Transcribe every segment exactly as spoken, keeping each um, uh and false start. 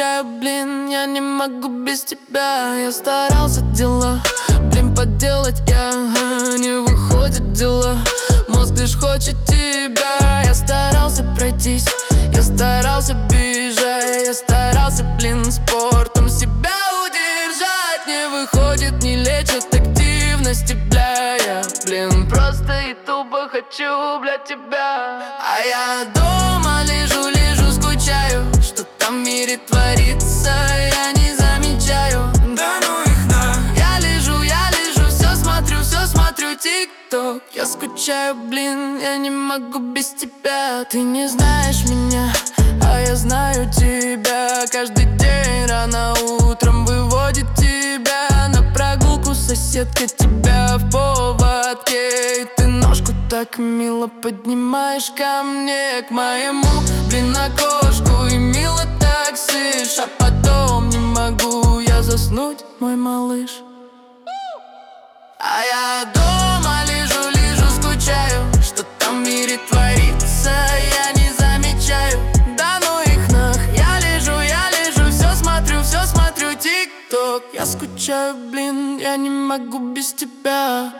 скучаю, блин, я не могу без тебя. Я старался дела, блин, поделать я, ага, не выходит дела. Мозг лишь хочет тебя. Я старался пройтись, я старался бежать, я старался, блин, спортом себя удержать. Не выходит, не лечит активности, бля. Я, блин, просто и тупо хочу, бля, тебя. А я дома лежу, лежу, скучаю. Что там в мире творится, я не замечаю. Да ну их на. Я лежу, я лежу, все смотрю, все смотрю тик-ток. Я скучаю, блин, я не могу без тебя. Ты не знаешь меня, а я знаю тебя. Каждый день рано утром выводит тебя на прогулку соседка, тебя в поводке. И ты ножку так мило поднимаешь ко мне, к моему, блин, окошку. И мило так сышь, а потом не могу я заснуть, мой малыш. А я дома лежу, лежу, скучаю. Что там в мире творится, я не замечаю. Да ну их нах. Я лежу, я лежу, все смотрю, все смотрю тик-ток. Я скучаю, блин, я не могу без тебя.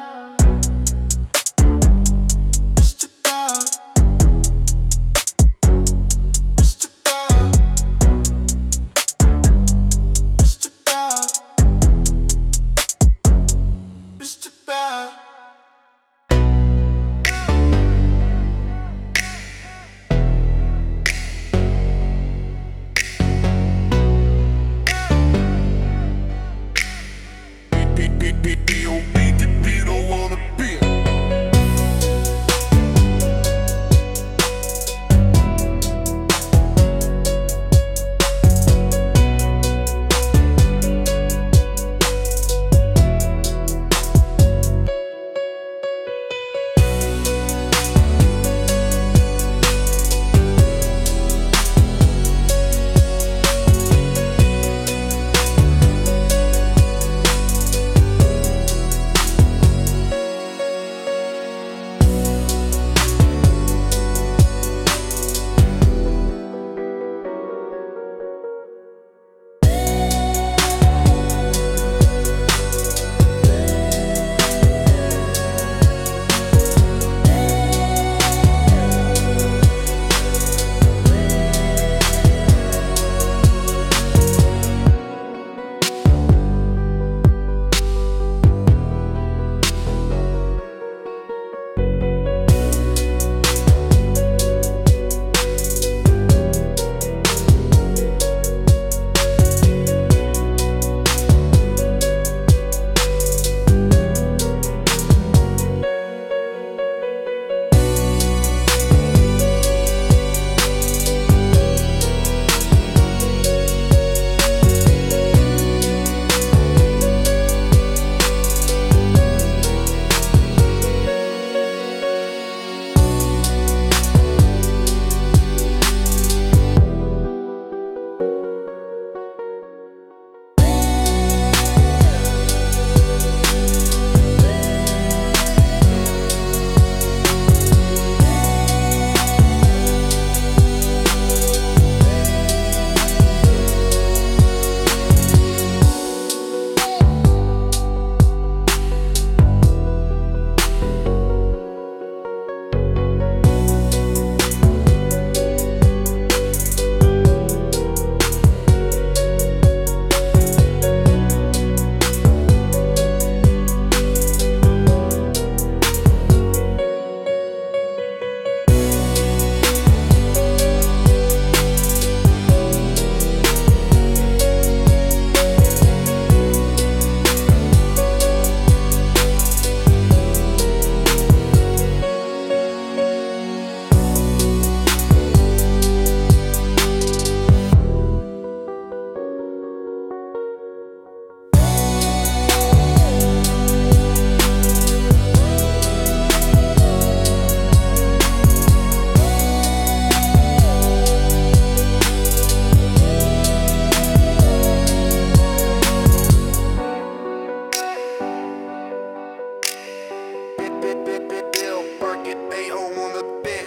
Bill Burkett, they on the bed.